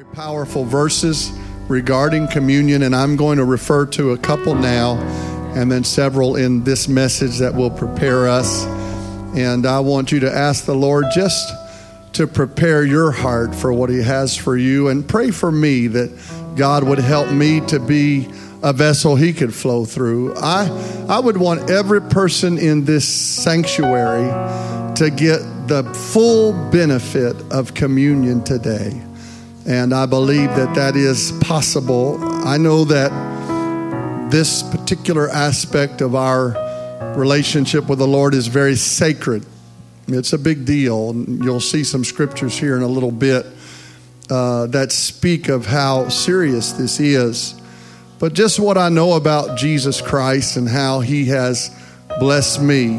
Very powerful verses regarding communion, and I'm going to refer to a couple now and then several in this message that will prepare us. And I want you to ask the Lord just to prepare your heart for what He has for you, and pray for me that God would help me to be a vessel He could flow through. I would want every person in this sanctuary to get the full benefit of communion today. And I believe that that is possible. I know that this particular aspect of our relationship with the Lord is very sacred. It's a big deal. You'll see some scriptures here in a little bit that speak of how serious this is. But just what I know about Jesus Christ and how He has blessed me,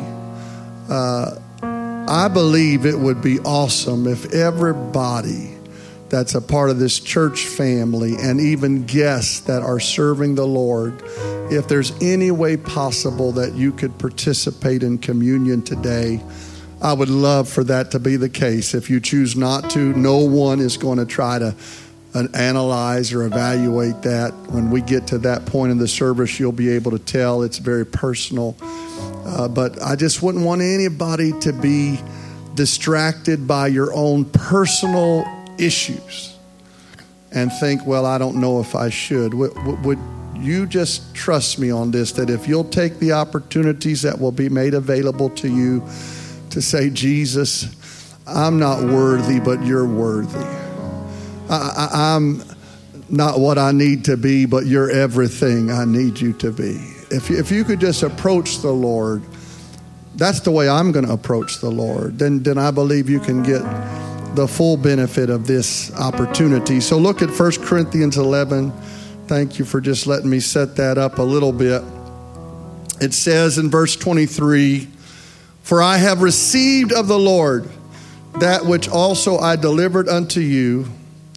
I believe it would be awesome if everybody that's a part of this church family and even guests that are serving the Lord, if there's any way possible that you could participate in communion today, I would love for that to be the case. If you choose not to, no one is going to try to analyze or evaluate that. When we get to that point in the service, you'll be able to tell. It's very personal. But I just wouldn't want anybody to be distracted by your own personal issues and think, well, I don't know if I should. Would you just trust me on this, that if you'll take the opportunities that will be made available to you to say, Jesus, I'm not worthy, but you're worthy. I'm not what I need to be, but you're everything I need you to be. If you could just approach the Lord, that's the way I'm going to approach the Lord, then I believe you can get the full benefit of this opportunity. So look at 1 Corinthians 11. Thank you for just letting me set that up a little bit. It says in verse 23, "For I have received of the Lord that which also I delivered unto you,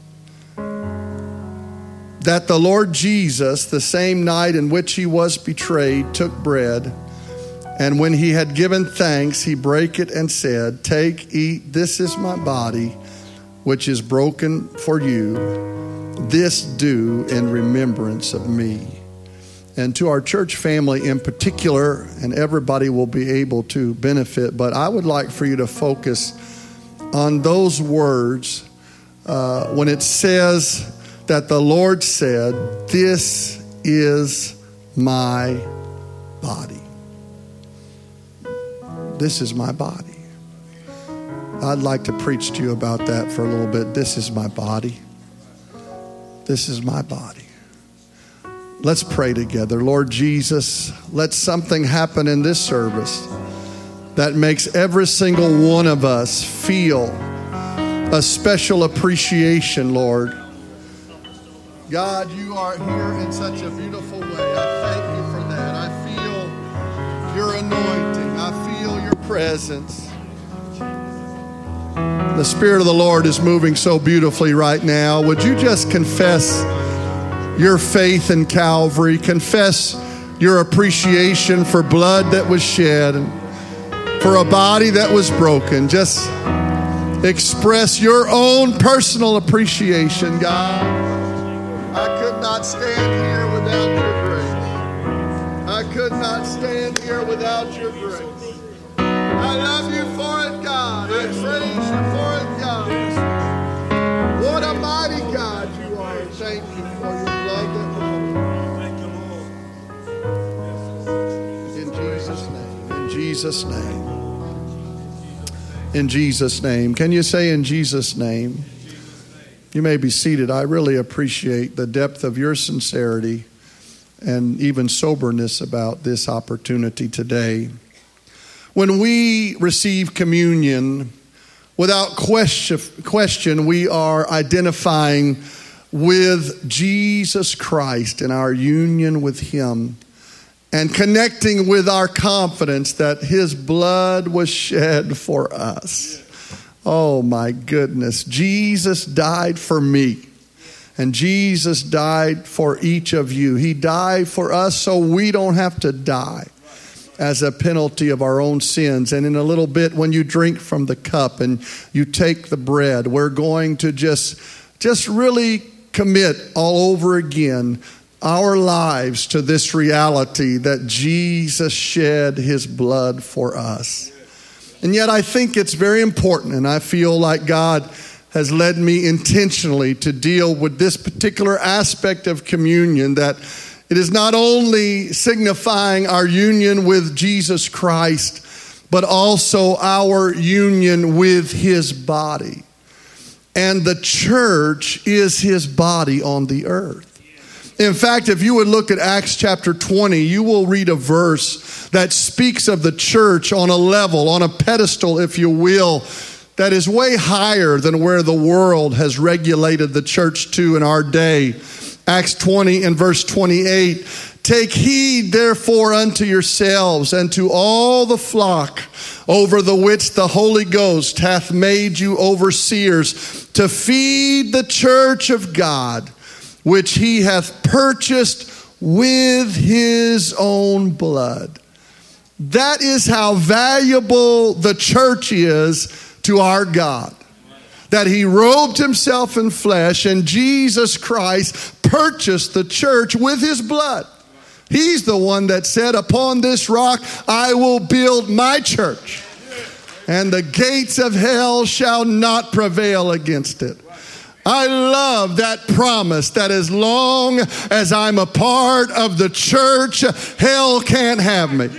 that the Lord Jesus, the same night in which He was betrayed, took bread. And when He had given thanks, He brake it and said, Take, eat, this is my body, which is broken for you. This do in remembrance of me." And to our church family in particular, and everybody will be able to benefit, but I would like for you to focus on those words when it says that the Lord said, "This is my body." This is my body. I'd like to preach to you about that for a little bit. This is my body. This is my body. Let's pray together. Lord Jesus, let something happen in this service that makes every single one of us feel a special appreciation, Lord. God, you are here in such a beautiful way. I thank you for that. I feel your anointing. I feel your presence. The Spirit of the Lord is moving so beautifully right now. Would you just confess your faith in Calvary? Confess your appreciation for blood that was shed and for a body that was broken. Just express your own personal appreciation, God. I could not stand here without your grace. I could not stand here without your grace. I love you for it, God. I praise you for it, God. What a mighty God you are. Thank you for your blood that in Jesus' name. In Jesus' name. In Jesus' name. Can you say in Jesus' name? You may be seated. I really appreciate the depth of your sincerity and even soberness about this opportunity today. When we receive communion, without question, we are identifying with Jesus Christ in our union with Him and connecting with our confidence that His blood was shed for us. Oh my goodness. Jesus died for me, and Jesus died for each of you. He died for us so we don't have to die as a penalty of our own sins. And in a little bit, when you drink from the cup and you take the bread, we're going to just just really commit all over again our lives to this reality that Jesus shed his blood for us. And yet I think it's very important, and I feel like God has led me intentionally to deal with this particular aspect of communion, that it is not only signifying our union with Jesus Christ, but also our union with his body. And the church is his body on the earth. In fact, if you would look at Acts chapter 20, you will read a verse that speaks of the church on a level, on a pedestal, if you will, that is way higher than where the world has regulated the church to in our day. Acts 20 and verse 28, take heed therefore unto yourselves and to all the flock over the which the Holy Ghost hath made you overseers, to feed the church of God, which he hath purchased with his own blood. That is how valuable the church is to our God. That he robed himself in flesh, and Jesus Christ purchased the church with his blood. He's the one that said, upon this rock I will build my church, and the gates of hell shall not prevail against it. I love that promise that as long as I'm a part of the church, hell can't have me.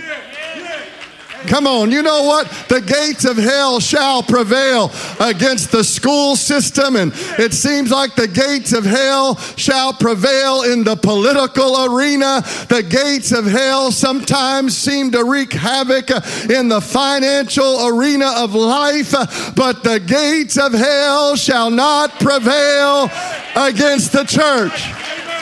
Come on, you know what? The gates of hell shall prevail against the school system, and it seems like the gates of hell shall prevail in the political arena. The gates of hell sometimes seem to wreak havoc in the financial arena of life, but the gates of hell shall not prevail against the church,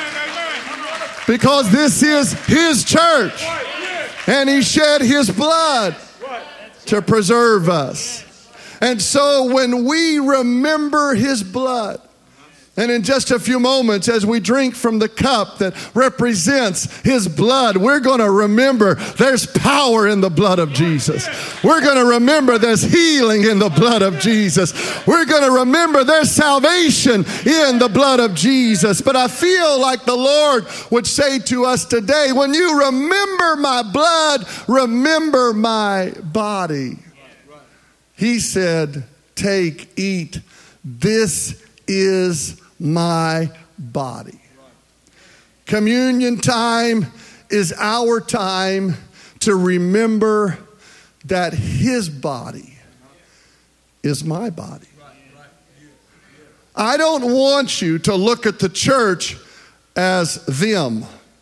because this is his church. And he shed his blood to preserve us. And so when we remember his blood, and in just a few moments as we drink from the cup that represents his blood, we're going to remember there's power in the blood of Jesus. We're going to remember there's healing in the blood of Jesus. We're going to remember there's salvation in the blood of Jesus. But I feel like the Lord would say to us today, when you remember my blood, remember my body. He said, take, eat, this is my body. Communion time is our time to remember that his body is my body. I don't want you to look at the church as them.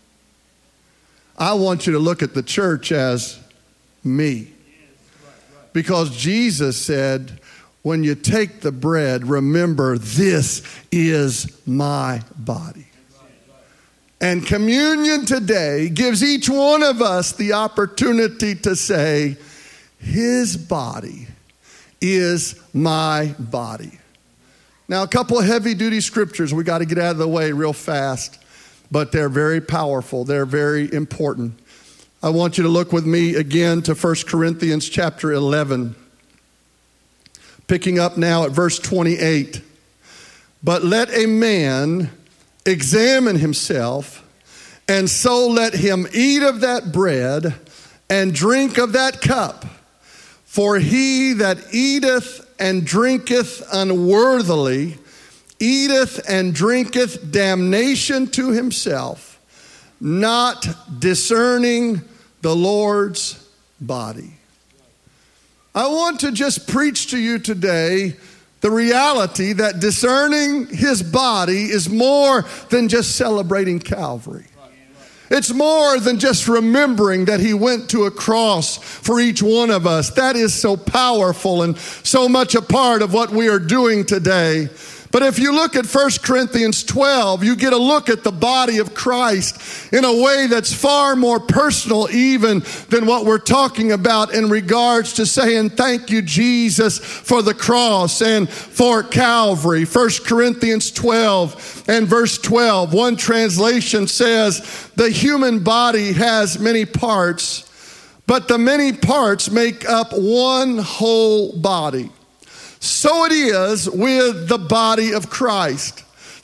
I want you to look at the church as me. Because Jesus said, when you take the bread, remember this is my body. And communion today gives each one of us the opportunity to say, his body is my body. Now, a couple of heavy-duty scriptures we got to get out of the way real fast, but they're very powerful. They're very important. I want you to look with me again to 1 Corinthians chapter 11. Picking up now at verse 28. But let a man examine himself, and so let him eat of that bread and drink of that cup. For he that eateth and drinketh unworthily eateth and drinketh damnation to himself, not discerning the Lord's body. I want to just preach to you today the reality that discerning his body is more than just celebrating Calvary. It's more than just remembering that he went to a cross for each one of us. That is so powerful and so much a part of what we are doing today. But if you look at 1 Corinthians 12, you get a look at the body of Christ in a way that's far more personal even than what we're talking about in regards to saying thank you, Jesus, for the cross and for Calvary. 1 Corinthians 12 and verse 12, one translation says, the human body has many parts, but the many parts make up one whole body. So it is with the body of Christ.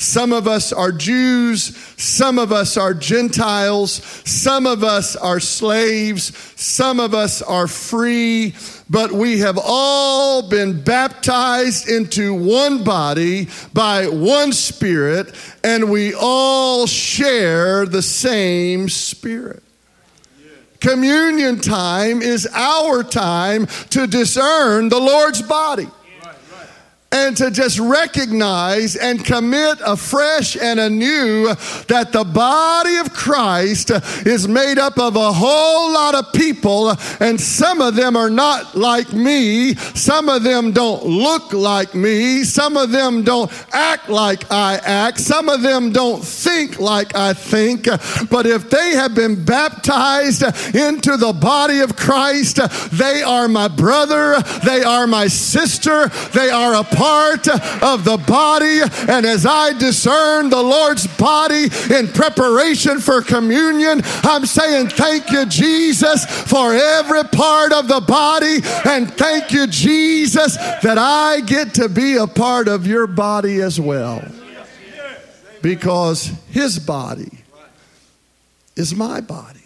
Some of us are Jews. Some of us are Gentiles. Some of us are slaves. Some of us are free. But we have all been baptized into one body by one Spirit, and we all share the same Spirit. Communion time is our time to discern the Lord's body. And to just recognize and commit afresh and anew that the body of Christ is made up of a whole lot of people, and some of them are not like me. Some of them don't look like me. Some of them don't act like I act. Some of them don't think like I think. But if they have been baptized into the body of Christ, they are my brother. They are my sister. They are a part of the body. And as I discern the Lord's body in preparation for communion, I'm saying thank you, Jesus, for every part of the body, and thank you, Jesus, that I get to be a part of your body as well, because his body is my body.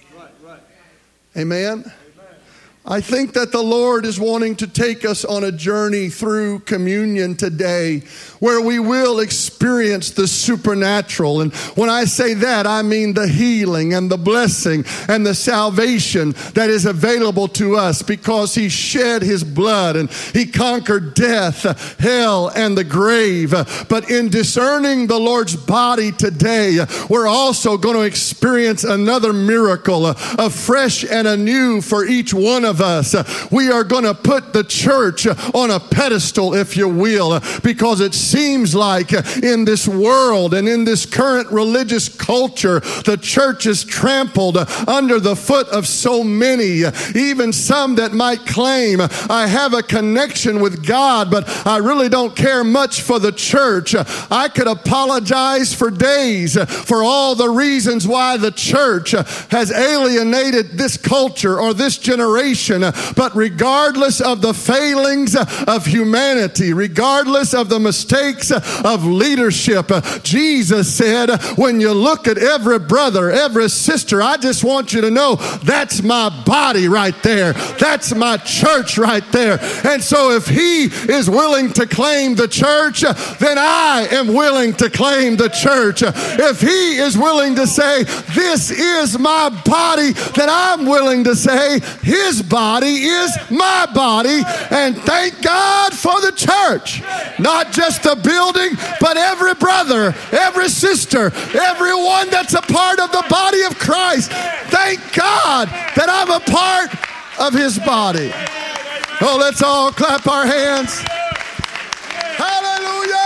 Amen. I think that the Lord is wanting to take us on a journey through communion today where we will experience the supernatural. And when I say that, I mean the healing and the blessing and the salvation that is available to us because he shed his blood and he conquered death, hell, and the grave. But in discerning the Lord's body today, we're also going to experience another miracle, afresh and anew for each one of us. We are going to put the church on a pedestal, if you will, because it seems like in this world and in this current religious culture, the church is trampled under the foot of so many, even some that might claim, I have a connection with God, but I really don't care much for the church. I could apologize for days for all the reasons why the church has alienated this culture or this generation. But regardless of the failings of humanity, regardless of the mistakes of leadership, Jesus said, when you look at every brother, every sister, I just want you to know that's my body right there. That's my church right there. And so if he is willing to claim the church, then I am willing to claim the church. If he is willing to say, this is my body, then I'm willing to say, his body is my body. And thank God for the church. Not just the building, but every brother, every sister, everyone that's a part of the body of Christ. Thank God that I'm a part of his body. Oh, let's all clap our hands. Hallelujah.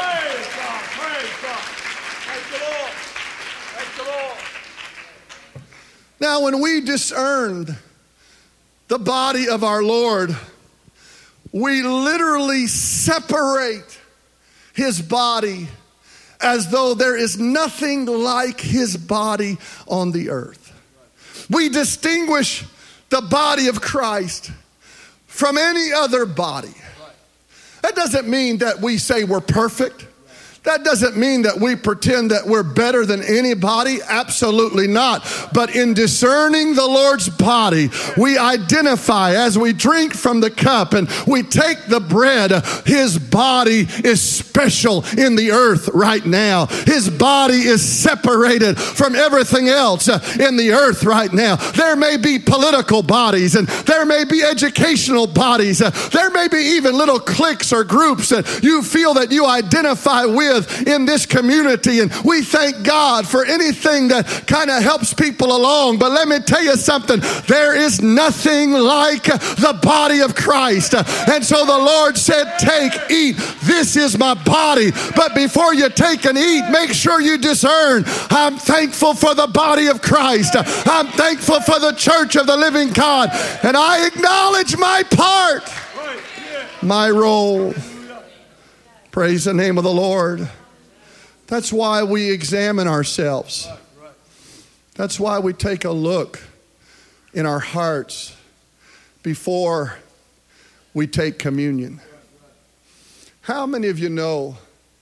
Now, when we discerned the body of our Lord, we literally separate his body as though there is nothing like his body on the earth. We distinguish the body of Christ from any other body. That doesn't mean that we say we're perfect. That doesn't mean that we pretend that we're better than anybody. Absolutely not. But in discerning the Lord's body, we identify as we drink from the cup and we take the bread, his body is special in the earth right now. His body is separated from everything else in the earth right now. There may be political bodies and there may be educational bodies. There may be even little cliques or groups that you feel that you identify with in this community, and we thank God for anything that kind of helps people along. But let me tell you something, there is nothing like the body of Christ. And so the Lord said, take, eat, this is my body. But before you take and eat, make sure you discern. I'm thankful for the body of Christ. I'm thankful for the church of the living God, and I acknowledge my part, my role. Praise the name of the Lord. That's why we examine ourselves. That's why we take a look in our hearts before we take communion. How many of you know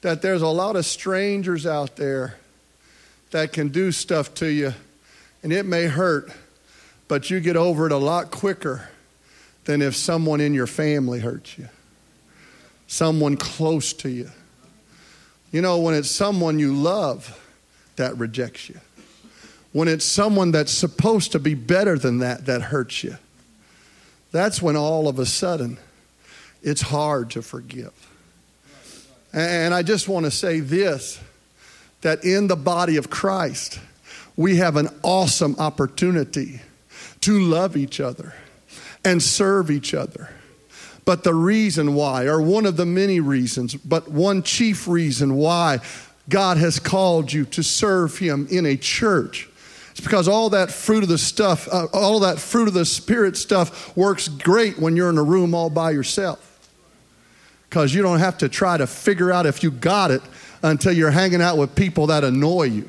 that there's a lot of strangers out there that can do stuff to you, and it may hurt, but you get over it a lot quicker than if someone in your family hurts you, someone close to you. You know, when it's someone you love that rejects you, when it's someone that's supposed to be better than that hurts you, that's when all of a sudden it's hard to forgive. And I just want to say this, that in the body of Christ, we have an awesome opportunity to love each other and serve each other. But the reason why, or one of the many reasons, but one chief reason why God has called you to serve him in a church, it's because all that fruit of the stuff, all that fruit of the Spirit stuff works great when you're in a room all by yourself. Because you don't have to try to figure out if you got it until you're hanging out with people that annoy you.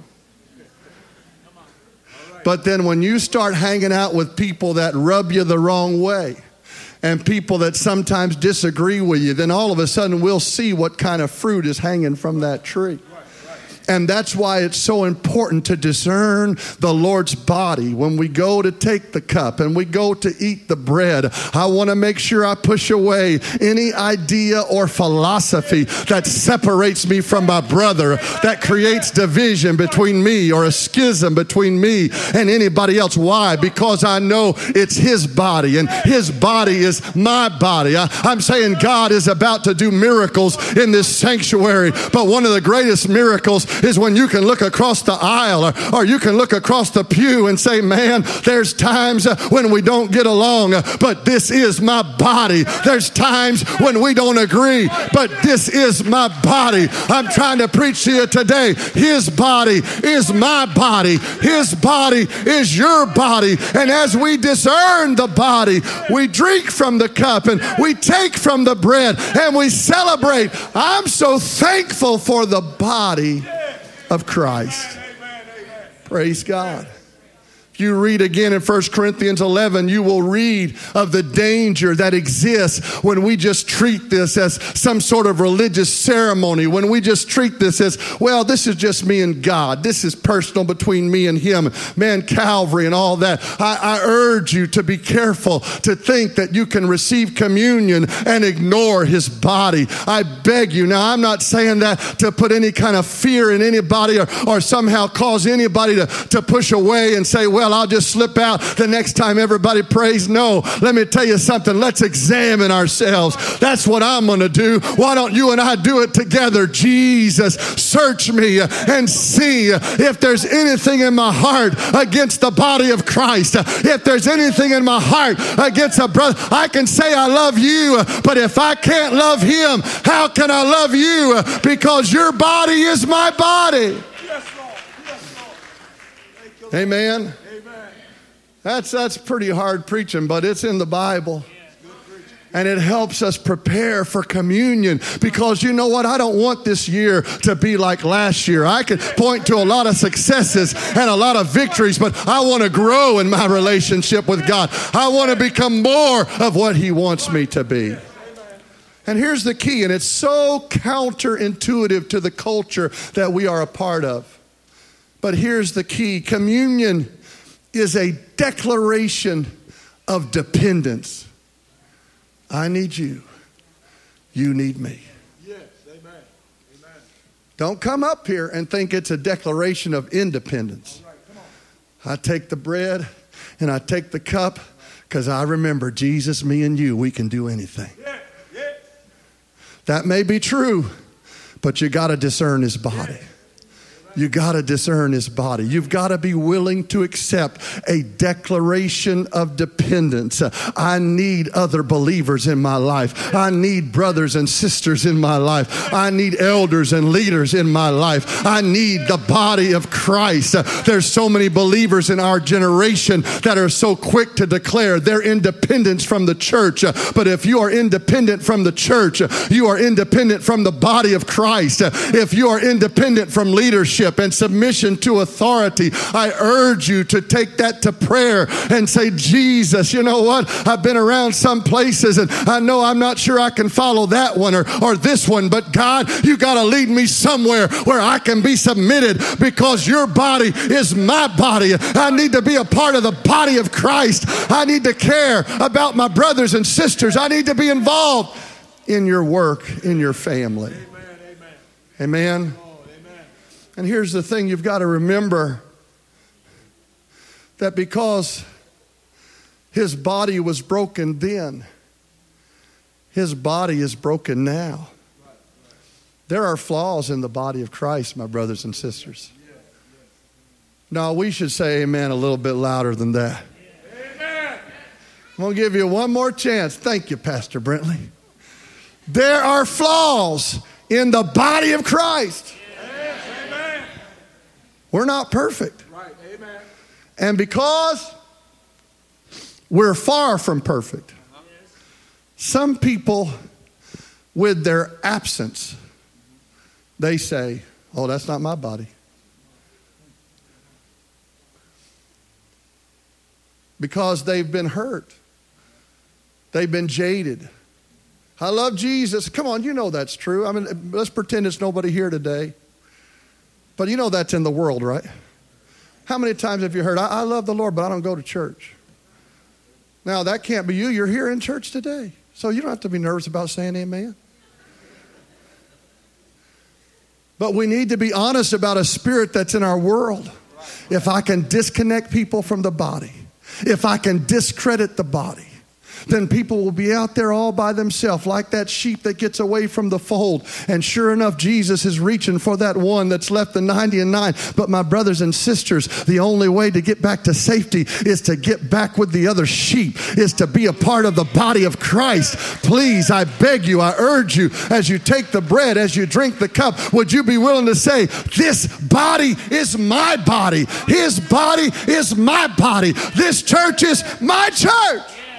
But then when you start hanging out with people that rub you the wrong way and people that sometimes disagree with you, then all of a sudden we'll see what kind of fruit is hanging from that tree. And that's why it's so important to discern the Lord's body. When we go to take the cup and we go to eat the bread, I want to make sure I push away any idea or philosophy that separates me from my brother, that creates division between me or a schism between me and anybody else. Why? Because I know it's his body and his body is my body. I'm saying God is about to do miracles in this sanctuary, but one of the greatest miracles is when you can look across the aisle or you can look across the pew and say, man, there's times when we don't get along, but this is my body. There's times when we don't agree, but this is my body. I'm trying to preach to you today. His body is my body. His body is your body. And as we discern the body, we drink from the cup and we take from the bread and we celebrate. I'm so thankful for the body of Christ. Praise God. If you read again in 1 Corinthians 11, you will read of the danger that exists when we just treat this as some sort of religious ceremony, when we just treat this as, well, this is just me and God. This is personal between me and him. Man, Calvary and all that. I urge you to be careful to think that you can receive communion and ignore his body. I beg you. Now, I'm not saying that to put any kind of fear in anybody or somehow cause anybody to push away and say, well, I'll just slip out the next time everybody prays. No, let me tell you something. Let's examine ourselves. That's what I'm going to do. Why don't you and I do it together? Jesus, search me and see if there's anything in my heart against the body of Christ. If there's anything in my heart against a brother, I can say I love you, but if I can't love him, how can I love you? Because your body is my body. Yes, Lord. Yes, Lord. Amen. That's pretty hard preaching, but it's in the Bible. And it helps us prepare for communion because you know what? I don't want this year to be like last year. I could point to a lot of successes and a lot of victories, but I want to grow in my relationship with God. I want to become more of what he wants me to be. And here's the key, and it's so counterintuitive to the culture that we are a part of. But here's the key. Communion is a declaration of dependence. I need you. You need me. Yes, amen. Amen. Don't come up here and think it's a declaration of independence. All right, come on. I take the bread and I take the cup because I remember Jesus, me and you, we can do anything. Yeah, yeah. That may be true, but you got to discern his body. Yeah. You got to discern his body. You've got to be willing to accept a declaration of dependence. I need other believers in my life. I need brothers and sisters in my life. I need elders and leaders in my life. I need the body of Christ. There's so many believers in our generation that are so quick to declare their independence from the church. But if you are independent from the church, you are independent from the body of Christ. If you are independent from leadership, lordship and submission to authority, I urge you to take that to prayer and say, Jesus, you know what? I've been around some places and I know I'm not sure I can follow that one or this one, but God, you got to lead me somewhere where I can be submitted, because your body is my body. I need to be a part of the body of Christ. I need to care about my brothers and sisters. I need to be involved in your work, in your family. Amen. And here's the thing you've got to remember, that because his body was broken then, his body is broken now. There are flaws in the body of Christ, my brothers and sisters. No, we should say amen a little bit louder than that. Amen. I'm going to give you one more chance. Thank you, Pastor Brentley. There are flaws in the body of Christ. Amen. We're not perfect. Right. Amen. And because we're far from perfect, some people, with their absence, they say, oh, that's not my body. Because they've been hurt. They've been jaded. I love Jesus. Come on, you know that's true. I mean, let's pretend it's nobody here today. But you know that's in the world, right? How many times have you heard, I love the Lord, but I don't go to church? Now, that can't be you. You're here in church today. So you don't have to be nervous about saying amen. But we need to be honest about a spirit that's in our world. If I can disconnect people from the body, if I can discredit the body, then people will be out there all by themselves, like that sheep that gets away from the fold. And sure enough, Jesus is reaching for that one that's left the 99. But my brothers and sisters, the only way to get back to safety is to get back with the other sheep, is to be a part of the body of Christ. Please, I beg you, I urge you, as you take the bread, as you drink the cup, would you be willing to say, this body is my body. His body is my body. This church is my church.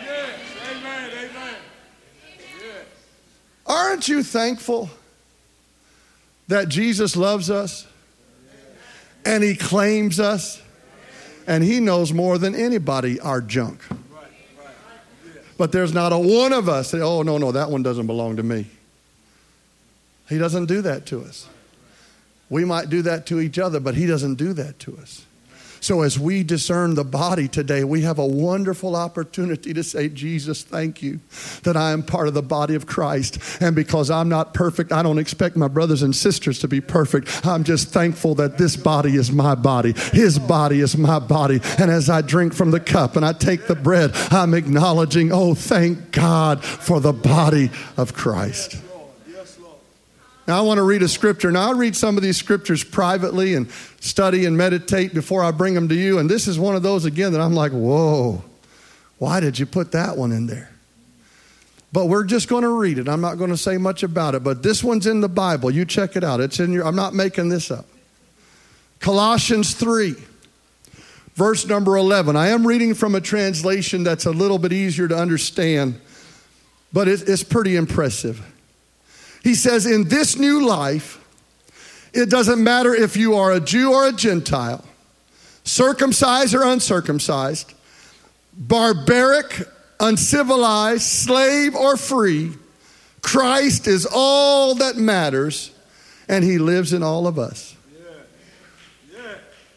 Aren't you thankful that Jesus loves us and he claims us and he knows more than anybody our junk? But there's not a one of us that, oh, no, that one doesn't belong to me. He doesn't do that to us. We might do that to each other, but he doesn't do that to us. So as we discern the body today, we have a wonderful opportunity to say, Jesus, thank you that I am part of the body of Christ. And because I'm not perfect, I don't expect my brothers and sisters to be perfect. I'm just thankful that this body is my body. His body is my body. And as I drink from the cup and I take the bread, I'm acknowledging, oh, thank God for the body of Christ. Now, I want to read a scripture. Now, I'll read some of these scriptures privately and study and meditate before I bring them to you. And this is one of those, again, that I'm like, whoa, why did you put that one in there? But we're just going to read it. I'm not going to say much about it. But this one's in the Bible. You check it out. It's in your, I'm not making this up. Colossians 3, verse number 11. I am reading from a translation that's a little bit easier to understand, but it's pretty impressive. He says, in this new life, it doesn't matter if you are a Jew or a Gentile, circumcised or uncircumcised, barbaric, uncivilized, slave or free, Christ is all that matters, and he lives in all of us. Yeah.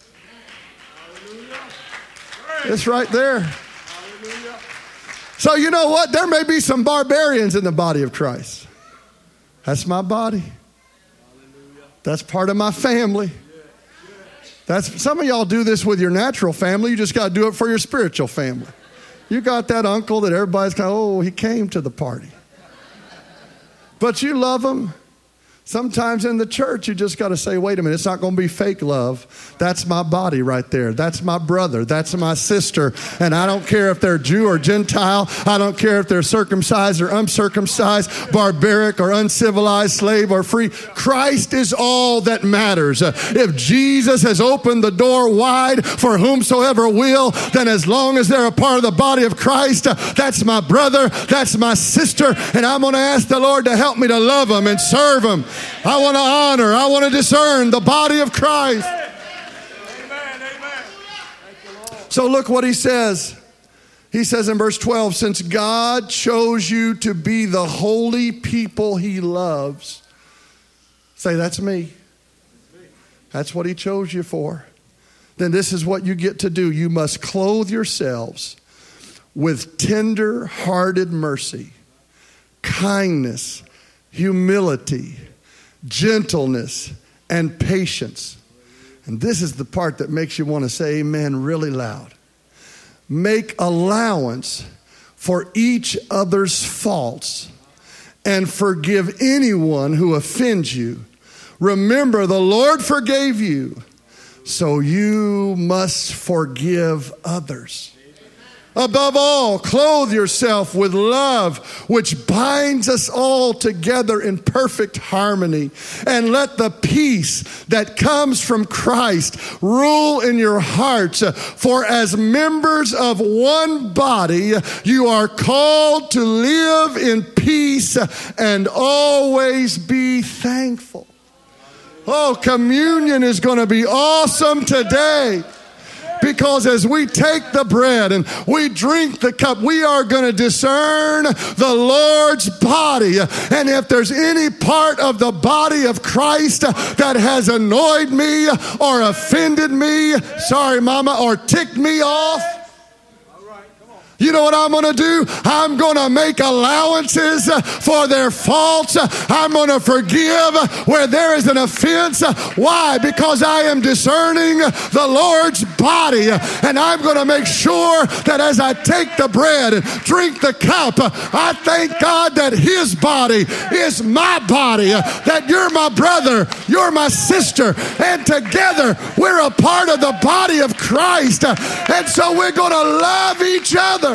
It's right there. Hallelujah. So you know what? There may be some barbarians in the body of Christ. That's my body. That's part of my family. That's some of y'all do this with your natural family. You just got to do it for your spiritual family. You got that uncle that everybody's kind of, oh, he came to the party. But you love him. Sometimes in the church, you just got to say, wait a minute, it's not going to be fake love. That's my body right there. That's my brother. That's my sister. And I don't care if they're Jew or Gentile. I don't care if they're circumcised or uncircumcised, barbaric or uncivilized, slave or free. Christ is all that matters. If Jesus has opened the door wide for whomsoever will, then as long as they're a part of the body of Christ, that's my brother, that's my sister, and I'm going to ask the Lord to help me to love them and serve them I want to honor. I want to discern the body of Christ. So look what he says. He says in verse 12, since God chose you to be the holy people he loves. Say, that's me. That's what he chose you for. Then this is what you get to do. You must clothe yourselves with tender-hearted mercy, kindness, humility, gentleness, and patience. And this is the part that makes you want to say amen really loud. Make allowance for each other's faults and forgive anyone who offends you. Remember, the Lord forgave you, so you must forgive others. Above all, clothe yourself with love, which binds us all together in perfect harmony. And let the peace that comes from Christ rule in your hearts. For as members of one body, you are called to live in peace and always be thankful. Oh, communion is going to be awesome today. Because as we take the bread and we drink the cup, we are going to discern the Lord's body. And if there's any part of the body of Christ that has annoyed me or offended me, sorry mama, or ticked me off, you know what I'm going to do? I'm going to make allowances for their faults. I'm going to forgive where there is an offense. Why? Because I am discerning the Lord's body. And I'm going to make sure that as I take the bread and drink the cup, I thank God that his body is my body. That you're my brother, you're my sister. And together we're a part of the body of Christ. And so we're going to love each other.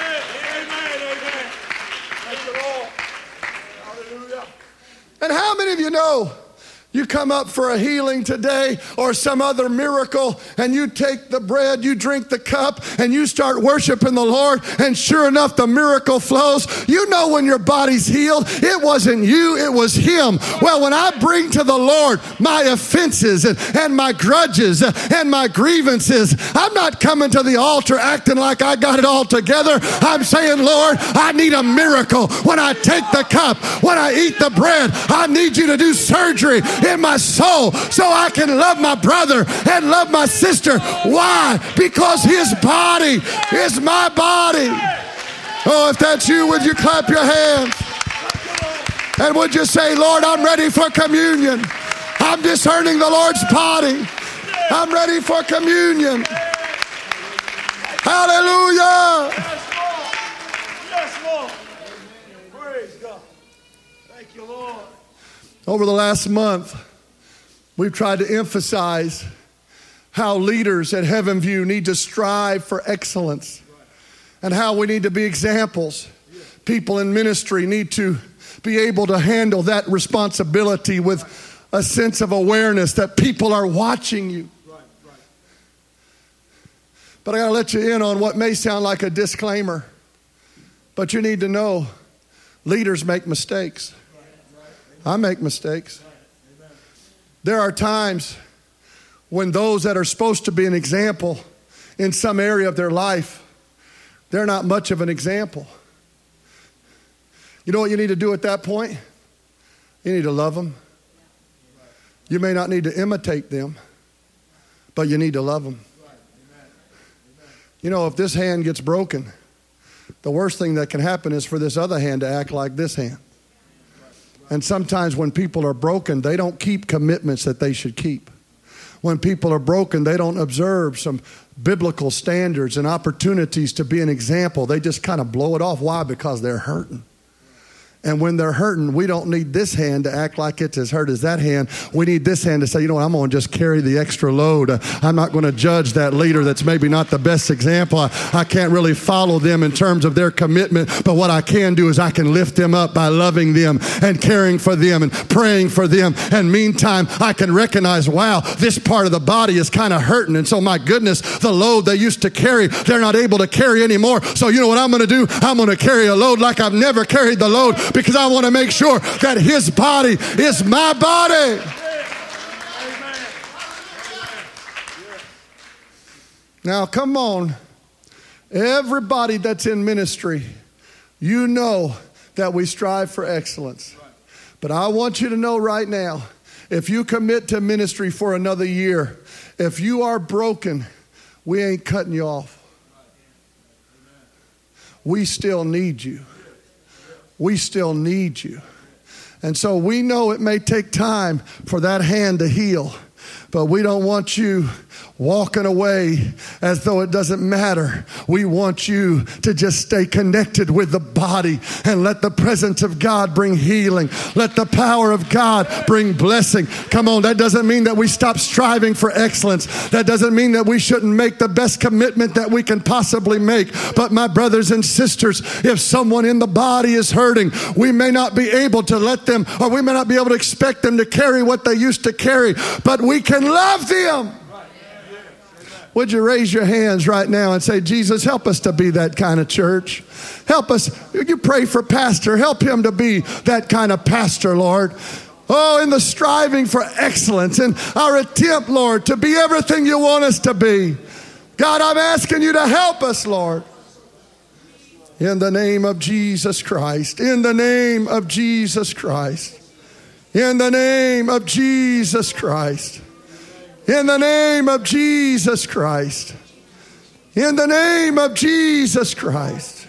And how many of you know you come up for a healing today or some other miracle and you take the bread, you drink the cup, and you start worshiping the Lord, and sure enough, the miracle flows. You know when your body's healed, it wasn't you, it was him. Well, when I bring to the Lord my offenses and my grudges and my grievances, I'm not coming to the altar acting like I got it all together. I'm saying, Lord, I need a miracle. When I take the cup, when I eat the bread, I need you to do surgery in my soul so I can love my brother and love my sister. Why? Because his body is my body. Oh, if that's you, would you clap your hands? And would you say, Lord, I'm ready for communion. I'm discerning the Lord's body. I'm ready for communion. Hallelujah. Yes, Lord. Praise God. Thank you, Lord. Over the last month, we've tried to emphasize how leaders at Heaven View need to strive for excellence and how we need to be examples. People in ministry need to be able to handle that responsibility with a sense of awareness that people are watching you. But I got to let you in on what may sound like a disclaimer, but you need to know leaders make mistakes. I make mistakes. There are times when those that are supposed to be an example in some area of their life, they're not much of an example. You know what you need to do at that point? You need to love them. You may not need to imitate them, but you need to love them. You know, if this hand gets broken, the worst thing that can happen is for this other hand to act like this hand. And sometimes when people are broken, they don't keep commitments that they should keep. When people are broken, they don't observe some biblical standards and opportunities to be an example. They just kind of blow it off. Why? Because they're hurting. And when they're hurting, we don't need this hand to act like it's as hurt as that hand. We need this hand to say, you know what, I'm going to just carry the extra load. I'm not going to judge that leader that's maybe not the best example. I can't really follow them in terms of their commitment. But what I can do is I can lift them up by loving them and caring for them and praying for them. And meantime, I can recognize, wow, this part of the body is kind of hurting. And so my goodness, the load they used to carry, they're not able to carry anymore. So you know what I'm going to do? I'm going to carry a load like I've never carried the load because I want to make sure that his body is my body. Now, come on. Everybody that's in ministry, you know that we strive for excellence. But I want you to know right now, if you commit to ministry for another year, if you are broken, we ain't cutting you off. We still need you. We still need you. And so we know it may take time for that hand to heal, but we don't want you walking away as though it doesn't matter. We want you to just stay connected with the body and let the presence of God bring healing. Let the power of God bring blessing. Come on, that doesn't mean that we stop striving for excellence. That doesn't mean that we shouldn't make the best commitment that we can possibly make. But my brothers and sisters, if someone in the body is hurting, we may not be able to let them, or we may not be able to expect them to carry what they used to carry, but we can love them. Would you raise your hands right now and say, Jesus, help us to be that kind of church. Help us. You pray for pastor. Help him to be that kind of pastor, Lord. Oh, in the striving for excellence and our attempt, Lord, to be everything you want us to be. God, I'm asking you to help us, Lord. In the name of Jesus Christ. In the name of Jesus Christ. In the name of Jesus Christ. In the name of Jesus Christ. In the name of Jesus Christ.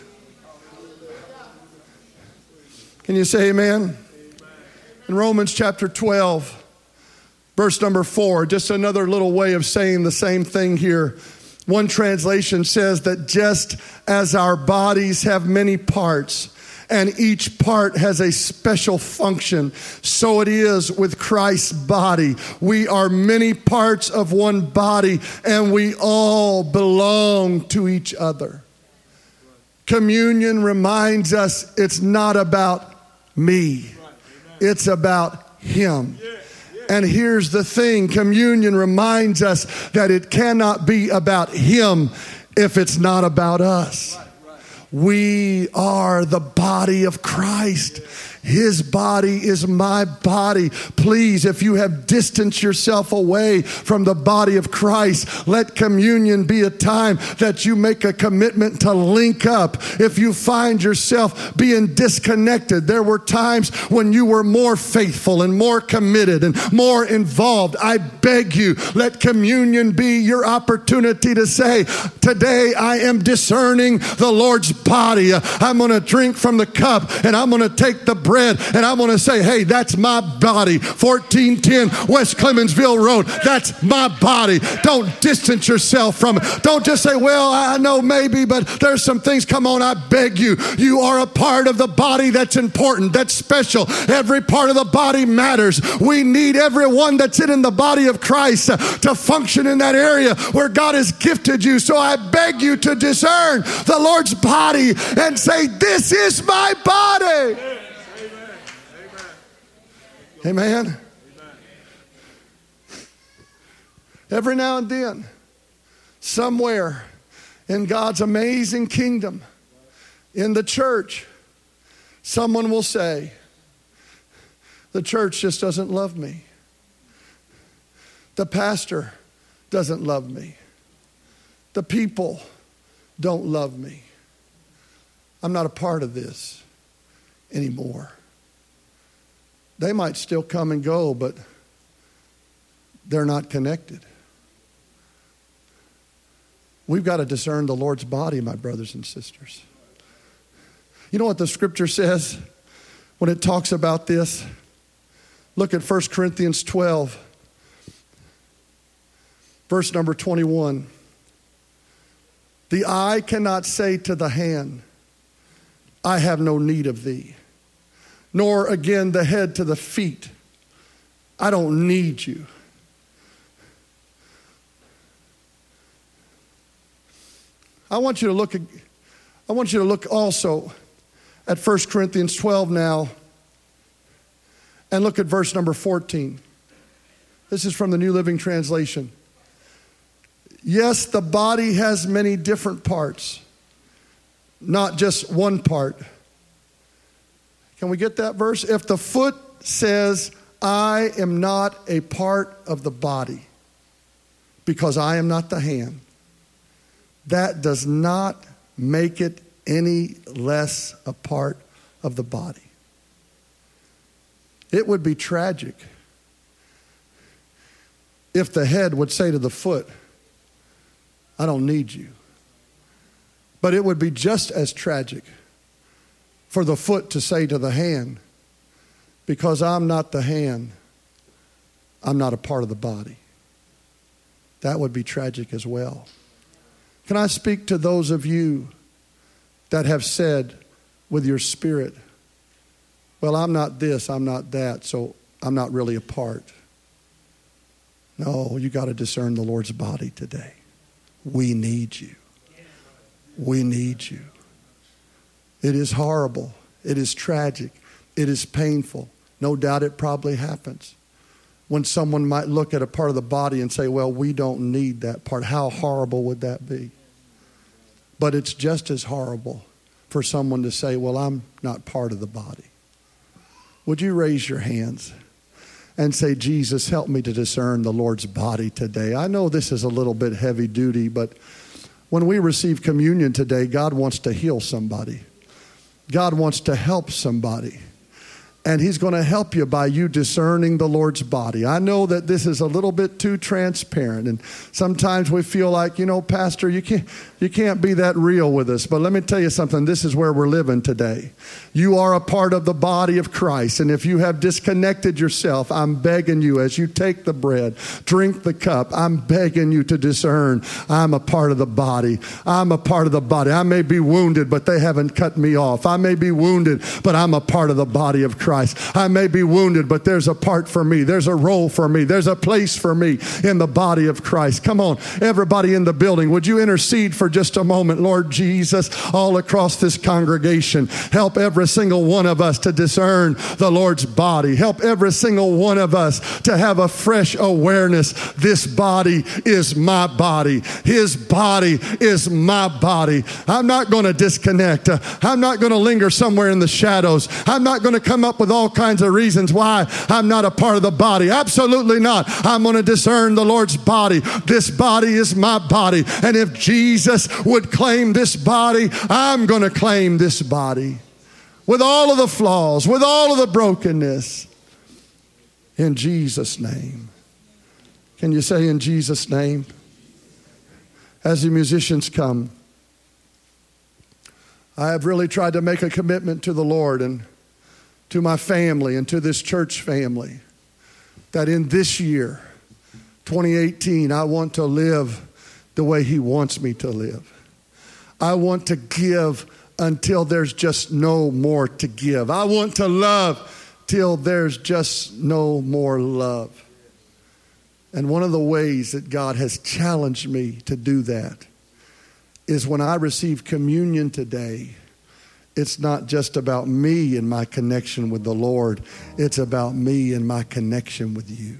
Can you say amen? In Romans chapter 12, verse number 4, just another little way of saying the same thing here. One translation says that just as our bodies have many parts, and each part has a special function, so it is with Christ's body. We are many parts of one body, and we all belong to each other. Communion reminds us it's not about me. It's about him. And here's the thing. Communion reminds us that it cannot be about him if it's not about us. We are the body of Christ. His body is my body. Please, if you have distanced yourself away from the body of Christ, let communion be a time that you make a commitment to link up. If you find yourself being disconnected, there were times when you were more faithful and more committed and more involved. I beg you, let communion be your opportunity to say, today I am discerning the Lord's body. I'm going to drink from the cup and I'm going to take the bread and I'm going to say, hey, that's my body. 1410 West Clemensville Road. That's my body. Don't distance yourself from it. Don't just say, well, I know maybe, but there's some things. Come on, I beg you. You are a part of the body that's important, that's special. Every part of the body matters. We need everyone that's in the body of Christ to function in that area where God has gifted you. So I beg you to discern the Lord's body and say, this is my body. Amen. Amen. Every now and then, somewhere in God's amazing kingdom, in the church, someone will say, the church just doesn't love me. The pastor doesn't love me. The people don't love me. I'm not a part of this anymore. They might still come and go, but they're not connected. We've got to discern the Lord's body, my brothers and sisters. You know what the scripture says when it talks about this? Look at 1 Corinthians 12, verse number 21. The eye cannot say to the hand, I have no need of thee. Nor again the head to the feet, I don't need you. I want you to look also at 1 Corinthians 12 now and look at verse number 14. This is from the New Living Translation. Yes, the body has many different parts, not just one part. Can we get that verse? If the foot says, I am not a part of the body because I am not the hand, that does not make it any less a part of the body. It would be tragic if the head would say to the foot, I don't need you. But it would be just as tragic for the foot to say to the hand, because I'm not the hand, I'm not a part of the body. That would be tragic as well. Can I speak to those of you that have said with your spirit, well, I'm not this, I'm not that, so I'm not really a part. No, you got to discern the Lord's body today. We need you. We need you. It is horrible. It is tragic. It is painful. No doubt it probably happens. When someone might look at a part of the body and say, well, we don't need that part. How horrible would that be? But it's just as horrible for someone to say, well, I'm not part of the body. Would you raise your hands and say, Jesus, help me to discern the Lord's body today? I know this is a little bit heavy duty, but when we receive communion today, God wants to heal somebody. God wants to help somebody. And he's going to help you by you discerning the Lord's body. I know that this is a little bit too transparent. And sometimes we feel like, Pastor, you can't be that real with us. But let me tell you something. This is where we're living today. You are a part of the body of Christ. And if you have disconnected yourself, I'm begging you, as you take the bread, drink the cup, I'm begging you to discern, I'm a part of the body. I'm a part of the body. I may be wounded, but they haven't cut me off. I may be wounded, but I'm a part of the body of Christ. I may be wounded, but there's a part for me. There's a role for me. There's a place for me in the body of Christ. Come on, everybody in the building, would you intercede for just a moment? Lord Jesus, all across this congregation, help every single one of us to discern the Lord's body. Help every single one of us to have a fresh awareness. This body is my body. His body is my body. I'm not going to disconnect. I'm not going to linger somewhere in the shadows. I'm not going to come up with all kinds of reasons why I'm not a part of the body. Absolutely not. I'm going to discern the Lord's body. This body is my body. And if Jesus would claim this body, I'm going to claim this body. With all of the flaws, with all of the brokenness. In Jesus' name. Can you say in Jesus' name? As the musicians come, I have really tried to make a commitment to the Lord and to my family and to this church family that in this year, 2018, I want to live the way He wants me to live. I want to give until there's just no more to give. I want to love till there's just no more love. And one of the ways that God has challenged me to do that is when I receive communion today, it's not just about me and my connection with the Lord. It's about me and my connection with you.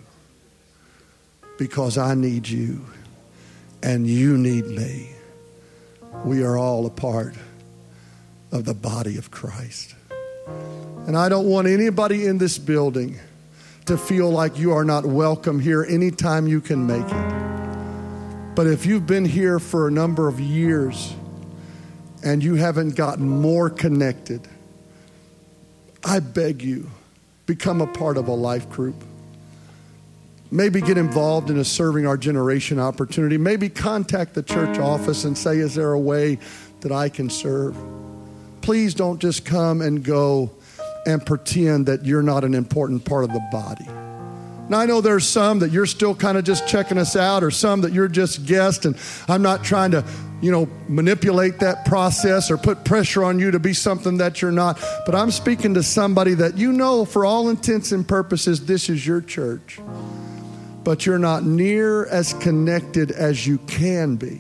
Because I need you and you need me. We are all a part of the body of Christ. And I don't want anybody in this building to feel like you are not welcome here anytime you can make it. But if you've been here for a number of years and you haven't gotten more connected, I beg you, become a part of a life group. Maybe get involved in a Serving Our Generation opportunity. Maybe contact the church office and say, is there a way that I can serve? Please don't just come and go and pretend that you're not an important part of the body. Now, I know there's some that you're still kind of just checking us out, or some that you're just guests, and I'm not trying to, manipulate that process or put pressure on you to be something that you're not. But I'm speaking to somebody that for all intents and purposes, this is your church. But you're not near as connected as you can be.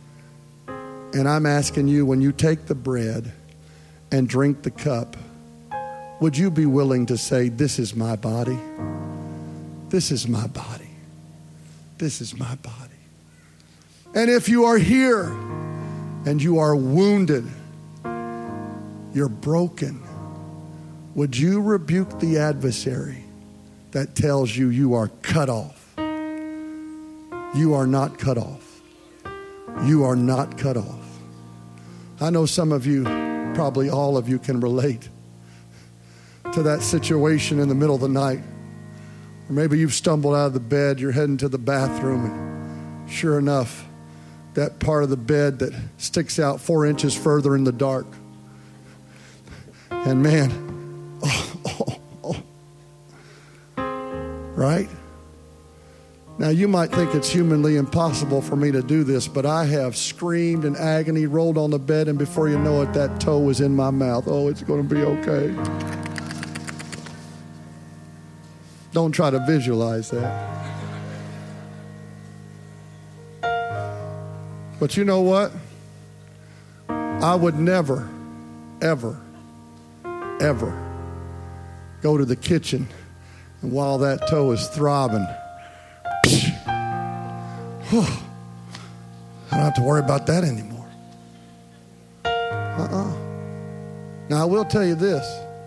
And I'm asking you, when you take the bread and drink the cup, would you be willing to say, this is my body? This is my body. This is my body. And if you are here and you are wounded, you're broken, would you rebuke the adversary that tells you you are cut off? You are not cut off. You are not cut off. I know some of you, probably all of you, can relate to that situation in the middle of the night. Or maybe you've stumbled out of the bed, you're heading to the bathroom, and sure enough, that part of the bed that sticks out 4 inches further in the dark. And man, right? Now you might think it's humanly impossible for me to do this, but I have screamed in agony, rolled on the bed, and before you know it, that toe was in my mouth. Oh, it's going to be okay. Don't try to visualize that. But you know what? I would never, ever, ever go to the kitchen and while that toe is throbbing, I don't have to worry about that anymore. Now I will tell you this.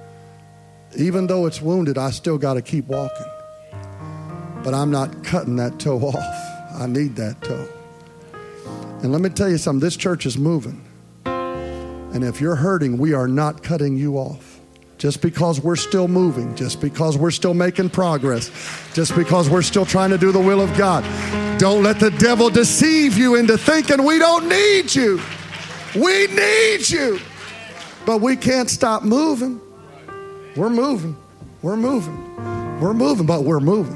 Even though it's wounded, I still got to keep walking. But I'm not cutting that toe off. I need that toe. And let me tell you something, this church is moving. And if you're hurting, we are not cutting you off. Just because we're still moving, just because we're still making progress, just because we're still trying to do the will of God. Don't let the devil deceive you into thinking we don't need you. We need you. But we can't stop moving. We're moving. We're moving. We're moving, but we're moving.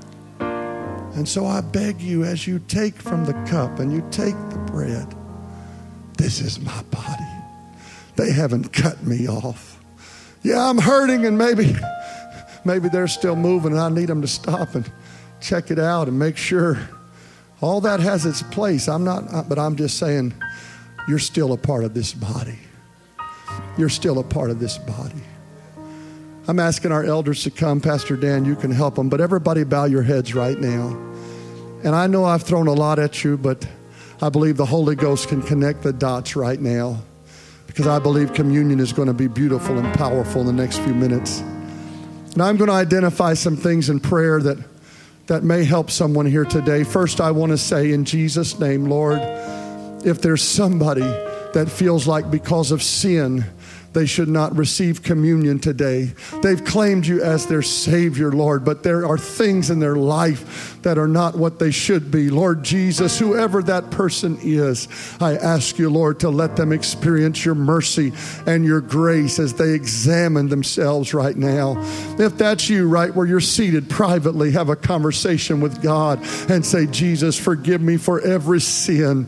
And so I beg you, as you take from the cup and you take the bread, this is my body. They haven't cut me off. Yeah, I'm hurting, and maybe they're still moving, and I need them to stop and check it out and make sure all that has its place. But I'm just saying, you're still a part of this body. You're still a part of this body. I'm asking our elders to come. Pastor Dan, you can help them. But everybody bow your heads right now. And I know I've thrown a lot at you, but I believe the Holy Ghost can connect the dots right now. Because I believe communion is going to be beautiful and powerful in the next few minutes. And I'm going to identify some things in prayer that may help someone here today. First, I want to say in Jesus' name, Lord, if there's somebody that feels like because of sin, they should not receive communion today. They've claimed you as their Savior, Lord, but there are things in their life that are not what they should be. Lord Jesus, whoever that person is, I ask you, Lord, to let them experience your mercy and your grace as they examine themselves right now. If that's you, right where you're seated, privately have a conversation with God and say, Jesus, forgive me for every sin,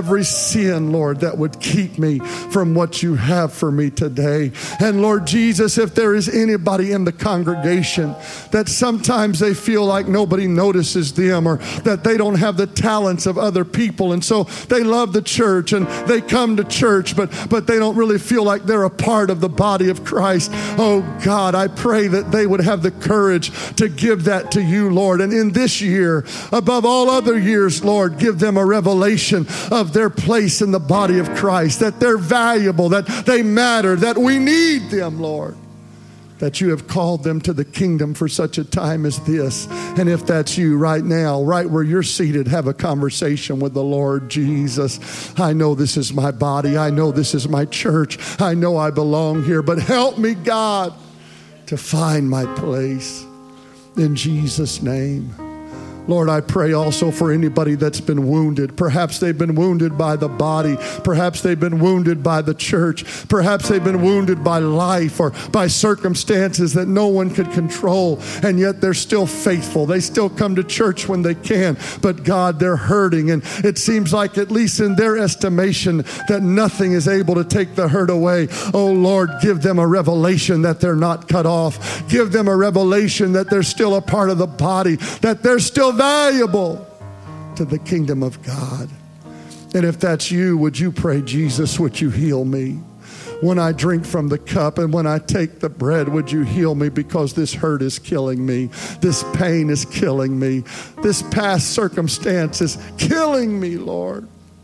Lord, that would keep me from what you have for me today. And Lord Jesus, if there is anybody in the congregation that sometimes they feel like nobody notices them, or that they don't have the talents of other people, and so they love the church and they come to church, but they don't really feel like they're a part of the body of Christ. Oh God, I pray that they would have the courage to give that to you, Lord. And in this year, above all other years, Lord, give them a revelation of their place in the body of Christ, that they're valuable, that they matter, that we need them, Lord, that you have called them to the kingdom for such a time as this. And if that's you right now, right where you're seated, have a conversation with the Lord. Jesus, I know this is my body. I know this is my church. I know I belong here, but help me, God, to find my place in Jesus' name. Lord, I pray also for anybody that's been wounded. Perhaps they've been wounded by the body. Perhaps they've been wounded by the church. Perhaps they've been wounded by life or by circumstances that no one could control. And yet they're still faithful. They still come to church when they can. But God, they're hurting. And it seems like, at least in their estimation, that nothing is able to take the hurt away. Oh Lord, give them a revelation that they're not cut off. Give them a revelation that they're still a part of the body, that they're still valuable to the kingdom of God. And if that's you, would you pray, Jesus, would you heal me? When I drink from the cup and when I take the bread, would you heal me? Because this hurt is killing me. This pain is killing me. This past circumstance is killing me, Lord.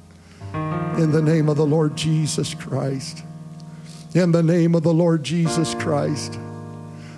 In the name of the Lord Jesus Christ. In the name of the Lord Jesus Christ.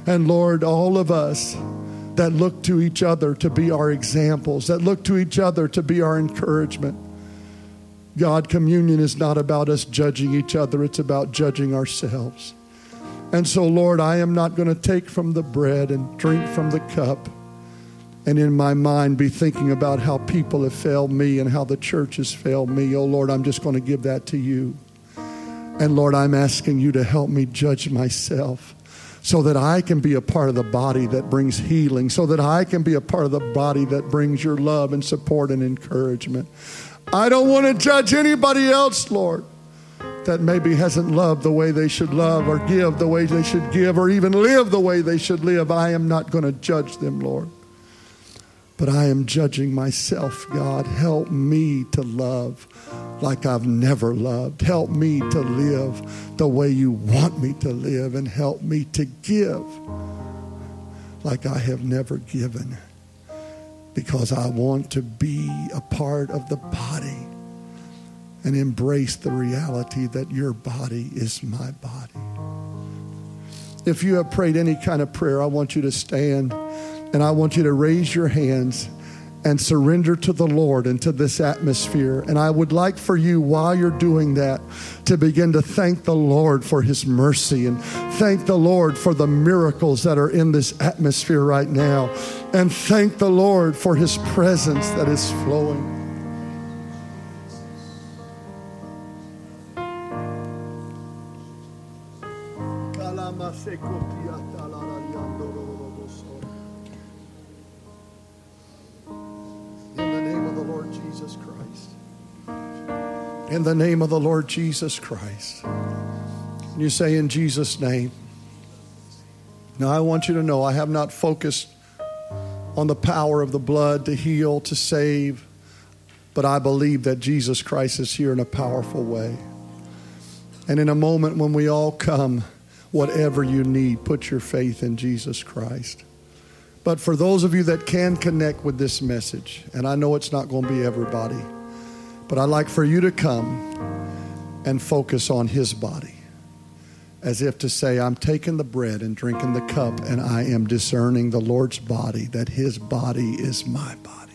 And Lord, all of us that look to each other to be our examples, that look to each other to be our encouragement. God, communion is not about us judging each other. It's about judging ourselves. And so, Lord, I am not going to take from the bread and drink from the cup and in my mind be thinking about how people have failed me and how the church has failed me. Oh, Lord, I'm just going to give that to you. And, Lord, I'm asking you to help me judge myself so that I can be a part of the body that brings healing, so that I can be a part of the body that brings your love and support and encouragement. I don't want to judge anybody else, Lord, that maybe hasn't loved the way they should love or give the way they should give or even live the way they should live. I am not going to judge them, Lord. But I am judging myself, God. Help me to love like I've never loved. Help me to live the way you want me to live, and help me to give like I have never given, because I want to be a part of the body and embrace the reality that your body is my body. If you have prayed any kind of prayer, I want you to stand. And I want you to raise your hands and surrender to the Lord and to this atmosphere. And I would like for you, while you're doing that, to begin to thank the Lord for his mercy and thank the Lord for the miracles that are in this atmosphere right now. And thank the Lord for his presence that is flowing. In the name of the Lord Jesus Christ. And you say, in Jesus' name. Now I want you to know I have not focused on the power of the blood to heal, to save, but I believe that Jesus Christ is here in a powerful way. And in a moment when we all come, whatever you need, put your faith in Jesus Christ. But for those of you that can connect with this message, and I know it's not going to be everybody, but I'd like for you to come and focus on his body, as if to say, I'm taking the bread and drinking the cup, and I am discerning the Lord's body, that his body is my body.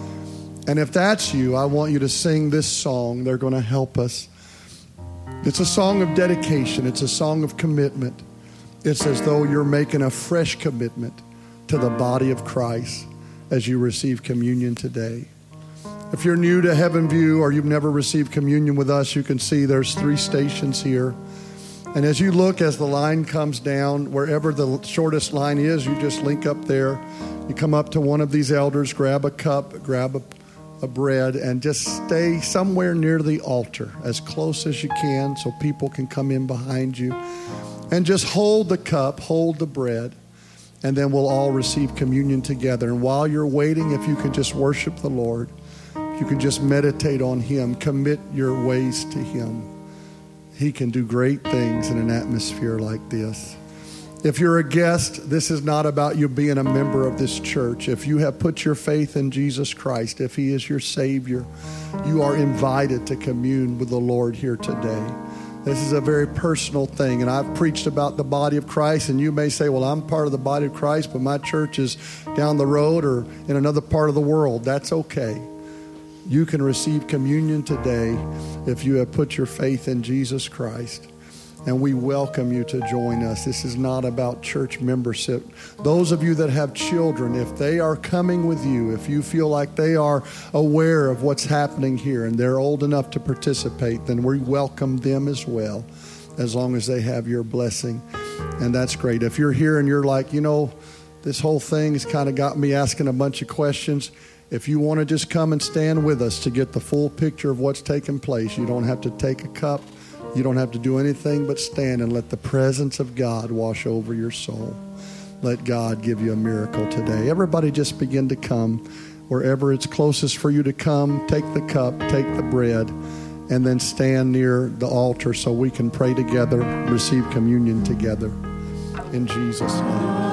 And if that's you, I want you to sing this song. They're going to help us. It's a song of dedication. It's a song of commitment. It's as though you're making a fresh commitment to the body of Christ as you receive communion today. If you're new to Heaven View or you've never received communion with us, you can see there's 3 stations here. And as you look, as the line comes down, wherever the shortest line is, you just link up there. You come up to one of these elders, grab a cup, grab a bread, and just stay somewhere near the altar, as close as you can so people can come in behind you. And just hold the cup, hold the bread, and then we'll all receive communion together. And while you're waiting, if you can just worship the Lord, you can just meditate on him, commit your ways to him. He can do great things in an atmosphere like this. If you're a guest, this is not about you being a member of this church. If you have put your faith in Jesus Christ, if he is your Savior, you are invited to commune with the Lord here today. This is a very personal thing, and I've preached about the body of Christ, and you may say, well, I'm part of the body of Christ, but my church is down the road or in another part of the world. That's okay. You can receive communion today if you have put your faith in Jesus Christ. And we welcome you to join us. This is not about church membership. Those of you that have children, if they are coming with you, if you feel like they are aware of what's happening here and they're old enough to participate, then we welcome them as well, as long as they have your blessing. And that's great. If you're here and you're like, this whole thing has kind of got me asking a bunch of questions, if you want to just come and stand with us to get the full picture of what's taking place, you don't have to take a cup. You don't have to do anything but stand and let the presence of God wash over your soul. Let God give you a miracle today. Everybody just begin to come wherever it's closest for you to come. Take the cup, take the bread, and then stand near the altar so we can pray together, receive communion together. In Jesus' name.